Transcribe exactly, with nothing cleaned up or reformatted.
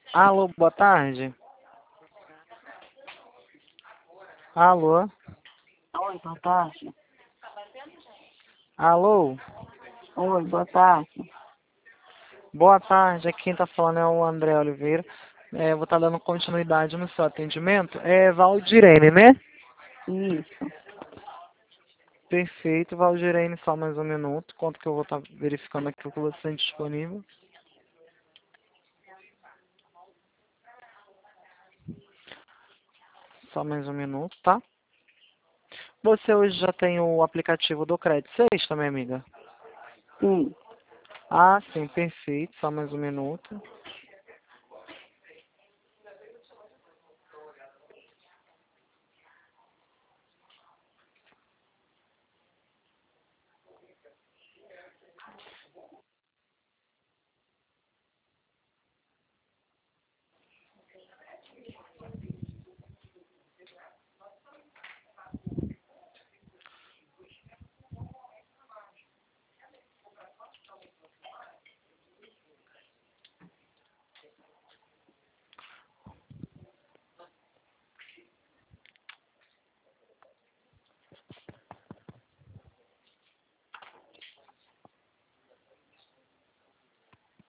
Alô, boa tarde. Alô? Oi, boa tarde. Alô? Oi, boa tarde. Boa tarde, aqui quem tá falando é o André Oliveira. É, vou estar dando continuidade no seu atendimento. É Valdirene, né? Isso. Perfeito, Valdirene, só mais um minuto. Quanto que eu vou estar verificando aqui o que você tem disponível. Só mais um minuto, tá? Você hoje já tem o aplicativo do Credit Sexta, minha amiga? Sim. Ah, sim, perfeito. Só mais um minuto.